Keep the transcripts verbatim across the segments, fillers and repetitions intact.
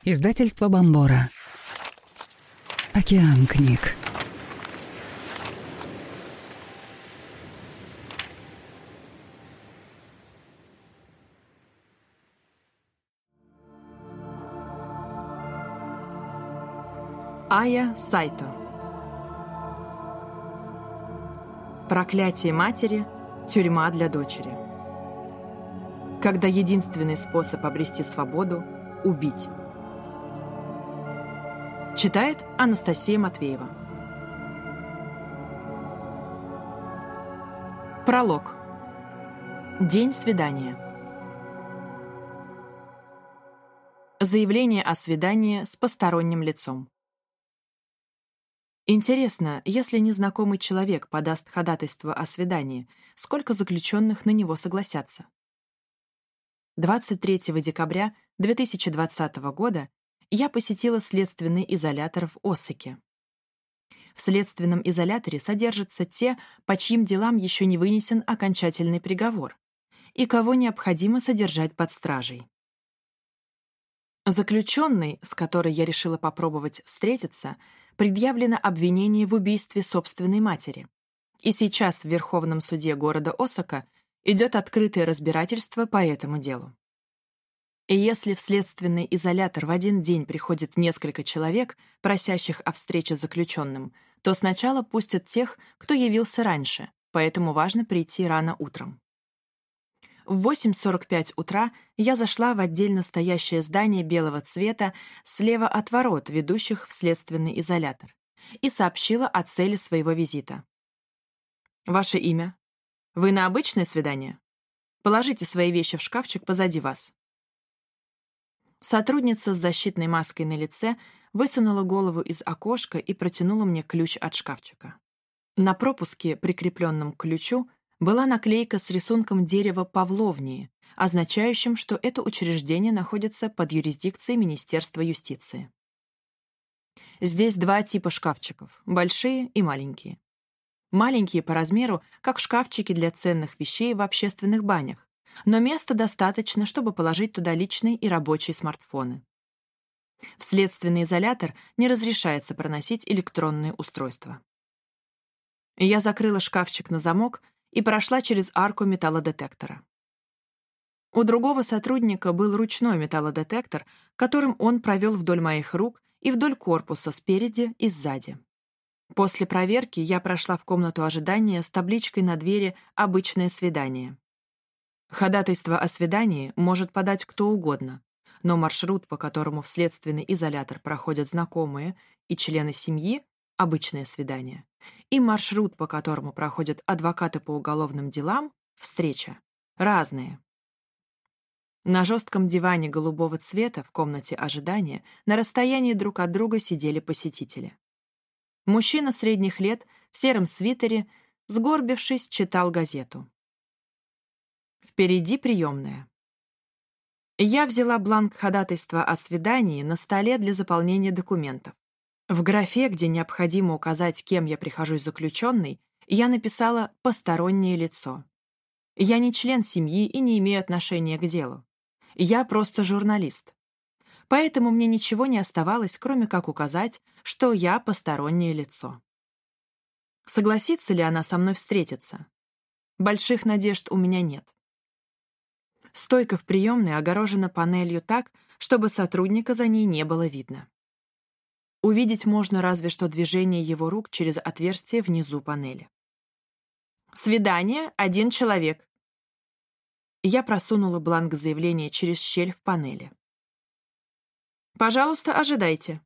Издательство Бомбора. Океан книг. Ая Сайто. Проклятие матери, тюрьма для дочери. Когда единственный способ обрести свободу — убить. Читает Анастасия Матвеева. Пролог. День свидания. Заявление о свидании с посторонним лицом. Интересно, если незнакомый человек подаст ходатайство о свидании, сколько заключенных на него согласятся? двадцать третьего декабря две тысячи двадцатого года я посетила следственный изолятор в Осаке. В следственном изоляторе содержатся те, по чьим делам еще не вынесен окончательный приговор, и кого необходимо содержать под стражей. Заключенной, с которой я решила попробовать встретиться, предъявлено обвинение в убийстве собственной матери. И сейчас в Верховном суде города Осака идет открытое разбирательство по этому делу. И если в следственный изолятор в один день приходит несколько человек, просящих о встрече с заключенным, то сначала пустят тех, кто явился раньше, поэтому важно прийти рано утром. В восемь сорок пять утра я зашла в отдельно стоящее здание белого цвета слева от ворот, ведущих в следственный изолятор, и сообщила о цели своего визита. «Ваше имя? Вы на обычное свидание? Положите свои вещи в шкафчик позади вас». Сотрудница с защитной маской на лице высунула голову из окошка и протянула мне ключ от шкафчика. На пропуске, прикрепленном к ключу, была наклейка с рисунком дерева павловнии, означающим, что это учреждение находится под юрисдикцией Министерства юстиции. Здесь два типа шкафчиков — большие и маленькие. Маленькие по размеру, как шкафчики для ценных вещей в общественных банях, но места достаточно, чтобы положить туда личные и рабочие смартфоны. В следственный изолятор не разрешается проносить электронные устройства. Я закрыла шкафчик на замок и прошла через арку металлодетектора. У другого сотрудника был ручной металлодетектор, которым он провел вдоль моих рук и вдоль корпуса спереди и сзади. После проверки я прошла в комнату ожидания с табличкой на двери «Обычное свидание». Ходатайство о свидании может подать кто угодно, но маршрут, по которому в следственный изолятор проходят знакомые и члены семьи — обычное свидание, и маршрут, по которому проходят адвокаты по уголовным делам — встреча, разные. На жестком диване голубого цвета в комнате ожидания на расстоянии друг от друга сидели посетители. Мужчина средних лет в сером свитере, сгорбившись, читал газету. Впереди приемная. Я взяла бланк ходатайства о свидании на столе для заполнения документов. В графе, где необходимо указать, кем я прихожусь заключенной, я написала «постороннее лицо». Я не член семьи и не имею отношения к делу. Я просто журналист. Поэтому мне ничего не оставалось, кроме как указать, что я постороннее лицо. Согласится ли она со мной встретиться? Больших надежд у меня нет. Стойка в приемной огорожена панелью так, чтобы сотрудника за ней не было видно. Увидеть можно разве что движение его рук через отверстие внизу панели. «Свидание, один человек». Я просунула бланк заявления через щель в панели. «Пожалуйста, ожидайте».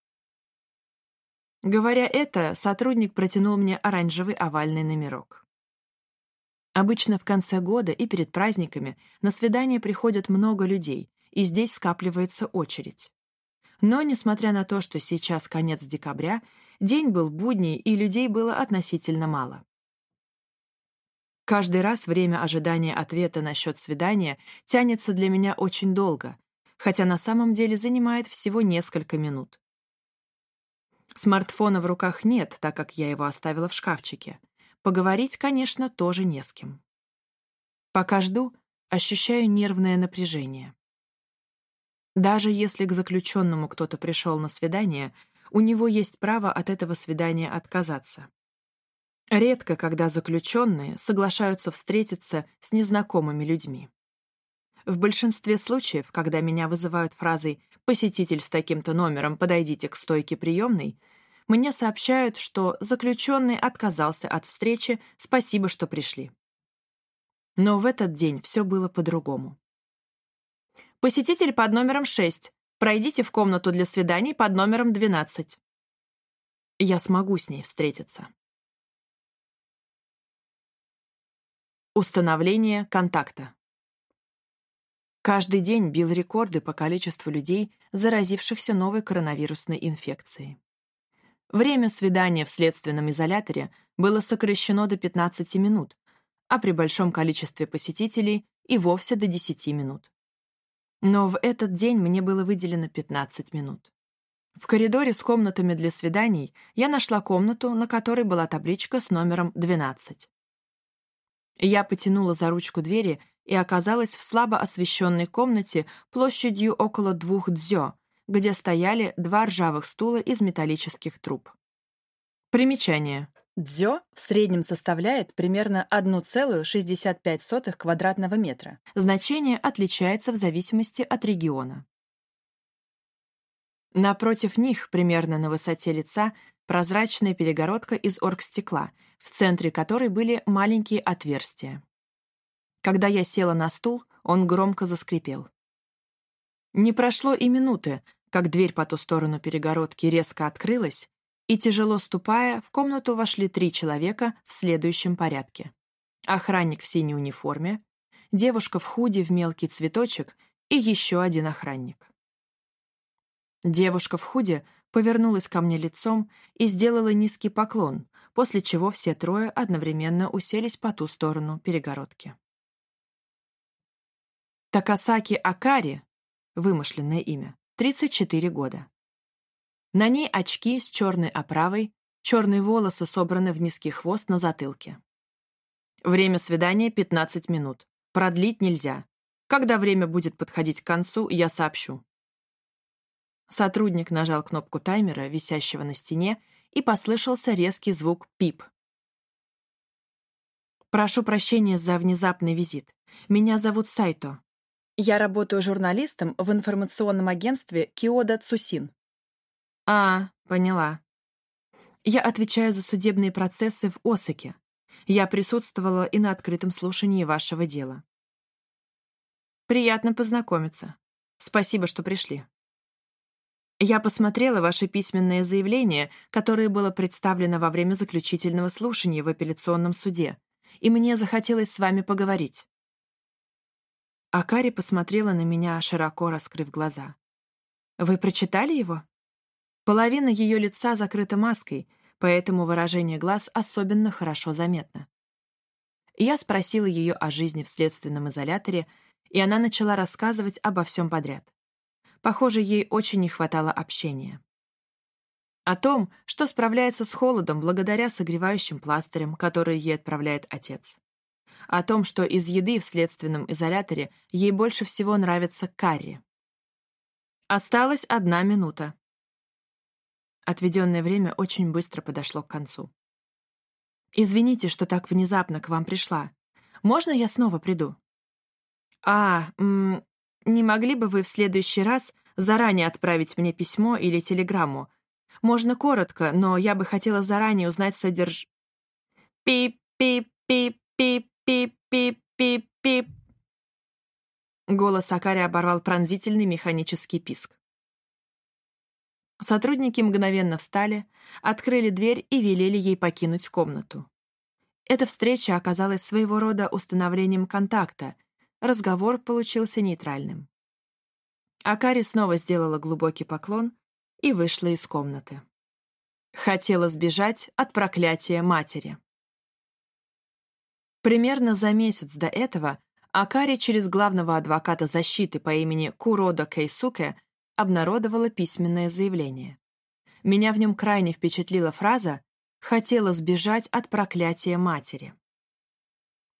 Говоря это, сотрудник протянул мне оранжевый овальный номерок. Обычно в конце года и перед праздниками на свидание приходят много людей, и здесь скапливается очередь. Но, несмотря на то, что сейчас конец декабря, день был будний, и людей было относительно мало. Каждый раз время ожидания ответа насчет свидания тянется для меня очень долго, хотя на самом деле занимает всего несколько минут. Смартфона в руках нет, так как я его оставила в шкафчике. Поговорить, конечно, тоже не с кем. Пока жду, ощущаю нервное напряжение. Даже если к заключенному кто-то пришел на свидание, у него есть право от этого свидания отказаться. Редко, когда заключенные соглашаются встретиться с незнакомыми людьми. В большинстве случаев, когда меня вызывают фразой «посетитель с таким-то номером, подойдите к стойке приемной», мне сообщают, что заключенный отказался от встречи, спасибо, что пришли. Но в этот день все было по-другому. «Посетитель под номером шесть. Пройдите в комнату для свиданий под номером двенадцать». Я смогу с ней встретиться. Установление контакта. Каждый день бил рекорды по количеству людей, заразившихся новой коронавирусной инфекцией. Время свидания в следственном изоляторе было сокращено до пятнадцати минут, а при большом количестве посетителей и вовсе до десяти минут. Но в этот день мне было выделено пятнадцать минут. В коридоре с комнатами для свиданий я нашла комнату, на которой была табличка с номером двенадцать. Я потянула за ручку двери и оказалась в слабо освещенной комнате площадью около двух дзё, где стояли два ржавых стула из металлических труб. Примечание. Дзё в среднем составляет примерно одна целая шестьдесят пять сотых квадратного метра. Значение отличается в зависимости от региона. Напротив них, примерно на высоте лица, прозрачная перегородка из оргстекла, в центре которой были маленькие отверстия. Когда я села на стул, он громко заскрипел. Не прошло и минуты, как дверь по ту сторону перегородки резко открылась, и, тяжело ступая, в комнату вошли три человека в следующем порядке. Охранник в синей униформе, девушка в худи в мелкий цветочек и еще один охранник. Девушка в худи повернулась ко мне лицом и сделала низкий поклон, после чего все трое одновременно уселись по ту сторону перегородки. Такасаки Акари, вымышленное имя, тридцать четыре года. На ней очки с черной оправой, черные волосы собраны в низкий хвост на затылке. Время свидания пятнадцать минут. Продлить нельзя. Когда время будет подходить к концу, я сообщу. Сотрудник нажал кнопку таймера, висящего на стене, и послышался резкий звук «пип». «Прошу прощения за внезапный визит. Меня зовут Сайто. Я работаю журналистом в информационном агентстве Киода Цусин». «А, поняла. Я отвечаю за судебные процессы в Осаке. Я присутствовала и на открытом слушании вашего дела». «Приятно познакомиться. Спасибо, что пришли». Я посмотрела ваше письменное заявление, которое было представлено во время заключительного слушания в апелляционном суде, и мне захотелось с вами поговорить. Акари посмотрела на меня, широко раскрыв глаза. Вы прочитали его? Половина ее лица закрыта маской, поэтому выражение глаз особенно хорошо заметно. Я спросила ее о жизни в следственном изоляторе, и она начала рассказывать обо всем подряд. Похоже, ей очень не хватало общения. О том, что справляется с холодом благодаря согревающим пластырям, которые ей отправляет отец. О том, что из еды в следственном изоляторе ей больше всего нравится карри. Осталась одна минута. Отведенное время очень быстро подошло к концу. «Извините, что так внезапно к вам пришла. Можно я снова приду?» «А, м не могли бы вы в следующий раз заранее отправить мне письмо или телеграмму? Можно коротко, но я бы хотела заранее узнать содерж...» «Пип-пип-пип-пип-пип-пип-пип». Голос Акари оборвал пронзительный механический писк. Сотрудники мгновенно встали, открыли дверь и велели ей покинуть комнату. Эта встреча оказалась своего рода установлением контакта. Разговор получился нейтральным. Акари снова сделала глубокий поклон и вышла из комнаты. Хотела сбежать от проклятия матери. Примерно за месяц до этого Акари через главного адвоката защиты по имени Куродо Кейсуке обнародовала письменное заявление. Меня в нем крайне впечатлила фраза «хотела сбежать от проклятия матери».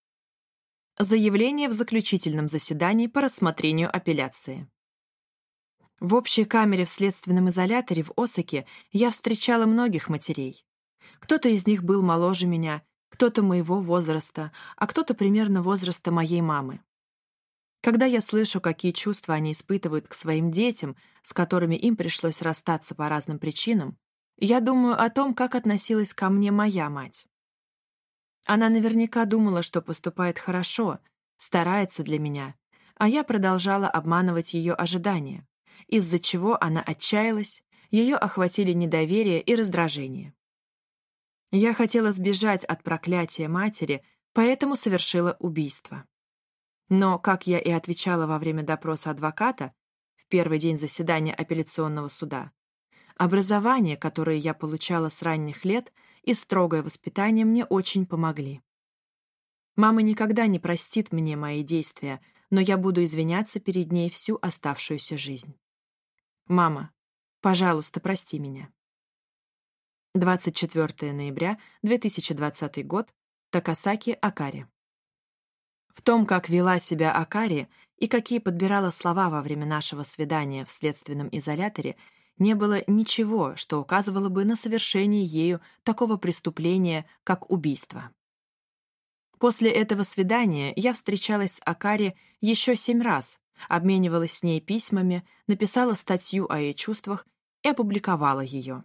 Заявление в заключительном заседании по рассмотрению апелляции. В общей камере в следственном изоляторе в Осаке я встречала многих матерей. Кто-то из них был моложе меня, кто-то моего возраста, а кто-то примерно возраста моей мамы. Когда я слышу, какие чувства они испытывают к своим детям, с которыми им пришлось расстаться по разным причинам, я думаю о том, как относилась ко мне моя мать. Она наверняка думала, что поступает хорошо, старается для меня, а я продолжала обманывать ее ожидания, из-за чего она отчаялась, ее охватили недоверие и раздражение. Я хотела сбежать от проклятия матери, поэтому совершила убийство. Но, как я и отвечала во время допроса адвоката, в первый день заседания апелляционного суда, образование, которое я получала с ранних лет, и строгое воспитание мне очень помогли. Мама никогда не простит мне мои действия, но я буду извиняться перед ней всю оставшуюся жизнь. Мама, пожалуйста, прости меня. двадцать четвёртого ноября две тысячи двадцатый год. Такасаки Акари. В том, как вела себя Акари и какие подбирала слова во время нашего свидания в следственном изоляторе, не было ничего, что указывало бы на совершение ею такого преступления, как убийство. После этого свидания я встречалась с Акари еще семь раз, обменивалась с ней письмами, написала статью о ее чувствах и опубликовала ее.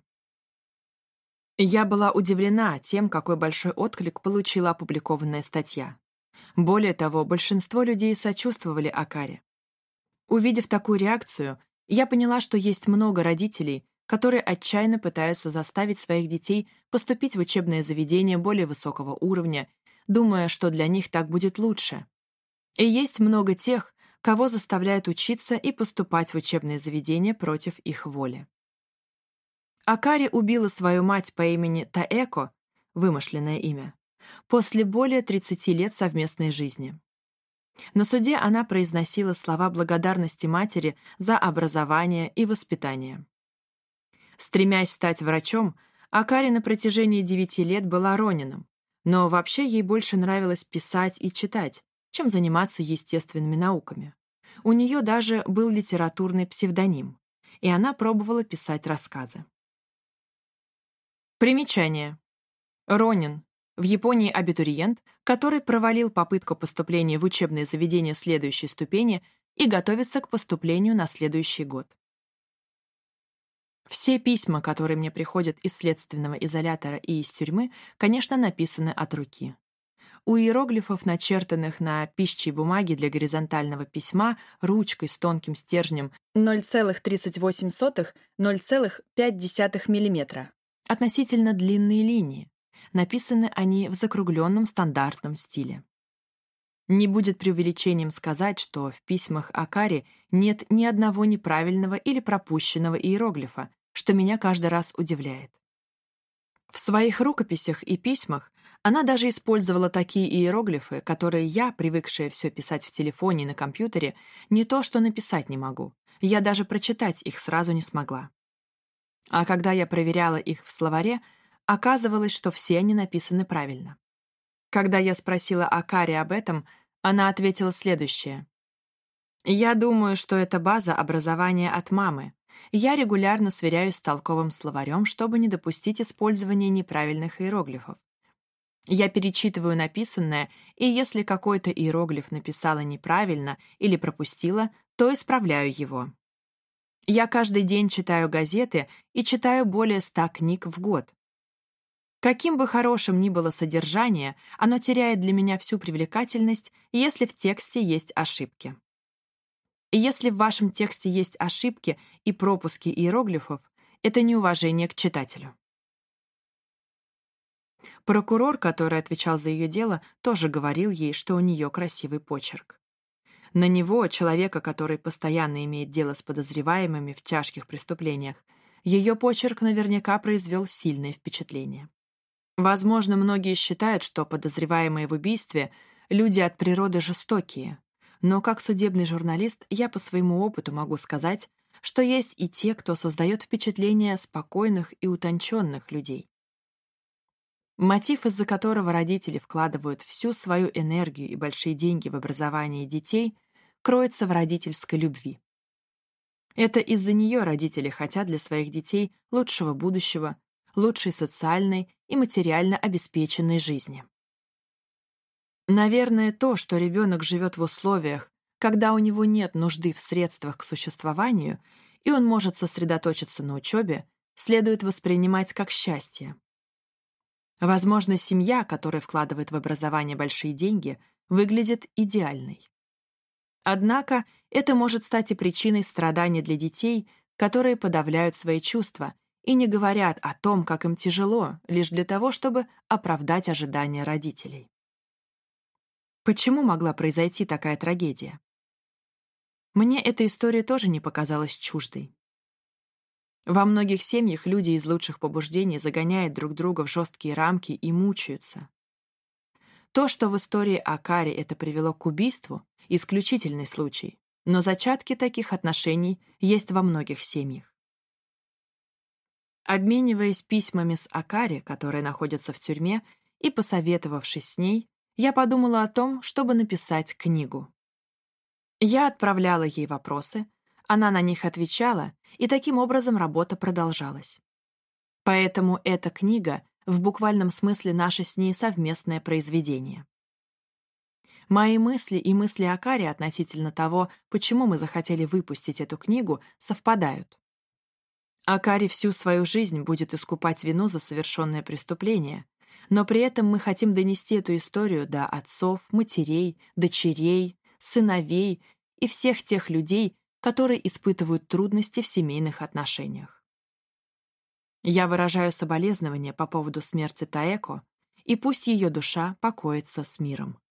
Я была удивлена тем, какой большой отклик получила опубликованная статья. Более того, большинство людей сочувствовали Акари. Увидев такую реакцию, я поняла, что есть много родителей, которые отчаянно пытаются заставить своих детей поступить в учебное заведение более высокого уровня, думая, что для них так будет лучше. И есть много тех, кого заставляют учиться и поступать в учебное заведение против их воли. Акари убила свою мать по имени Таэко, вымышленное имя, после более тридцати лет совместной жизни. На суде она произносила слова благодарности матери за образование и воспитание. Стремясь стать врачом, Акари на протяжении девяти лет была ронином, но вообще ей больше нравилось писать и читать, чем заниматься естественными науками. У нее даже был литературный псевдоним, и она пробовала писать рассказы. Примечание. Ронин. В Японии абитуриент, который провалил попытку поступления в учебное заведение следующей ступени и готовится к поступлению на следующий год. Все письма, которые мне приходят из следственного изолятора и из тюрьмы, конечно, написаны от руки. У иероглифов, начертанных на пищей бумаге для горизонтального письма ручкой с тонким стержнем ноль целых тридцать восемь сотых — ноль целых пять десятых миллиметра, относительно длинные линии. Написаны они в закругленном стандартном стиле. Не будет преувеличением сказать, что в письмах Акари нет ни одного неправильного или пропущенного иероглифа, что меня каждый раз удивляет. В своих рукописях и письмах она даже использовала такие иероглифы, которые я, привыкшая все писать в телефоне и на компьютере, не то что написать не могу, я даже прочитать их сразу не смогла. А когда я проверяла их в словаре, оказывалось, что все они написаны правильно. Когда я спросила Акари об этом, она ответила следующее. «Я думаю, что это база образования от мамы. Я регулярно сверяюсь с толковым словарем, чтобы не допустить использования неправильных иероглифов. Я перечитываю написанное, и если какой-то иероглиф написала неправильно или пропустила, то исправляю его. Я каждый день читаю газеты и читаю более ста книг в год. Каким бы хорошим ни было содержание, оно теряет для меня всю привлекательность, если в тексте есть ошибки. И если в вашем тексте есть ошибки и пропуски иероглифов, это неуважение к читателю». Прокурор, который отвечал за ее дело, тоже говорил ей, что у нее красивый почерк. На него, человека, который постоянно имеет дело с подозреваемыми в тяжких преступлениях, ее почерк наверняка произвел сильное впечатление. Возможно, многие считают, что подозреваемые в убийстве — люди от природы жестокие, но как судебный журналист я по своему опыту могу сказать, что есть и те, кто создает впечатление спокойных и утонченных людей. Мотив, из-за которого родители вкладывают всю свою энергию и большие деньги в образование детей, кроется в родительской любви. Это из-за нее родители хотят для своих детей лучшего будущего, лучшей социальной и материально обеспеченной жизни. Наверное, то, что ребенок живет в условиях, когда у него нет нужды в средствах к существованию, и он может сосредоточиться на учебе, следует воспринимать как счастье. Возможно, семья, которая вкладывает в образование большие деньги, выглядит идеальной. Однако это может стать и причиной страданий для детей, которые подавляют свои чувства и не говорят о том, как им тяжело, лишь для того, чтобы оправдать ожидания родителей. Почему могла произойти такая трагедия? Мне эта история тоже не показалась чуждой. Во многих семьях люди из лучших побуждений загоняют друг друга в жесткие рамки и мучаются. То, что в истории Акари это привело к убийству, исключительный случай, но зачатки таких отношений есть во многих семьях. Обмениваясь письмами с Акари, которая находится в тюрьме, и посоветовавшись с ней, я подумала о том, чтобы написать книгу. Я отправляла ей вопросы, она на них отвечала, и таким образом работа продолжалась. Поэтому эта книга в буквальном смысле наше с ней совместное произведение. Мои мысли и мысли Акари относительно того, почему мы захотели выпустить эту книгу, совпадают. Акари всю свою жизнь будет искупать вину за совершенное преступление, но при этом мы хотим донести эту историю до отцов, матерей, дочерей, сыновей и всех тех людей, которые испытывают трудности в семейных отношениях. Я выражаю соболезнования по поводу смерти Таэко, и пусть ее душа покоится с миром.